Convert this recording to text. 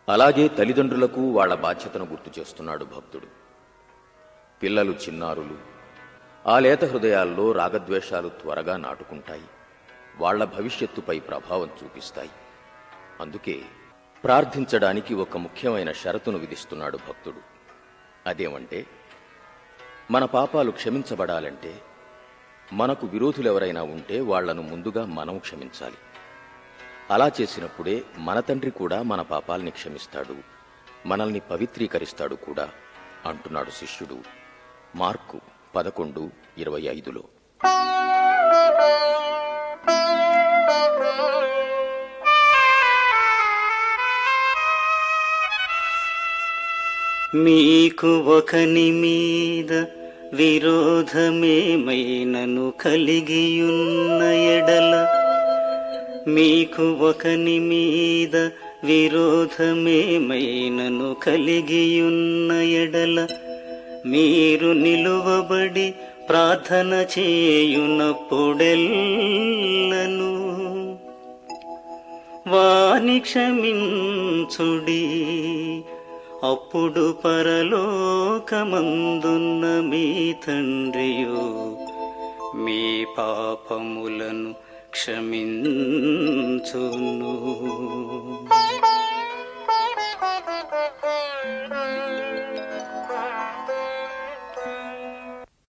అలాగే తల్లిదండ్రులకు వాళ్ల బాధ్యతను గుర్తు చేస్తున్నాడు భక్తుడు. పిల్లలు చిన్నారులు, ఆ లేత హృదయాల్లో రాగద్వేషాలు త్వరగా నాటుకుంటాయి, వాళ్ల భవిష్యత్తుపై ప్రభావం చూపిస్తాయి. అందుకే ప్రార్థించడానికి ఒక ముఖ్యమైన షరతును విధిస్తున్నాడు భక్తుడు. అదేమంటే, మన పాపాలు క్షమించబడాలంటే మనకు విరోధులెవరైనా ఉంటే వాళ్లను ముందుగా మనం క్షమించాలి. అలా చేసినప్పుడే మన తండ్రి కూడా మన పాపాల్ని క్షమిస్తాడు, మనల్ని పవిత్రీకరిస్తాడు కూడా అంటున్నాడు శిష్యుడు మార్కు 11:25లో. మీకు ఒకని మీద విరోధమేమైనను కలిగియున్న ఎడల, మీకు ఒకని మీద విరోధమేమైనను కలిగియున్న ఎడల, మీరు నిలువబడి ప్రార్థన చేయునప్పుడెల్లను వాని క్షమించుడి. అప్పుడు పరలోకమందున్న మీ తండ్రియు మీ పాపములను క్షమించును.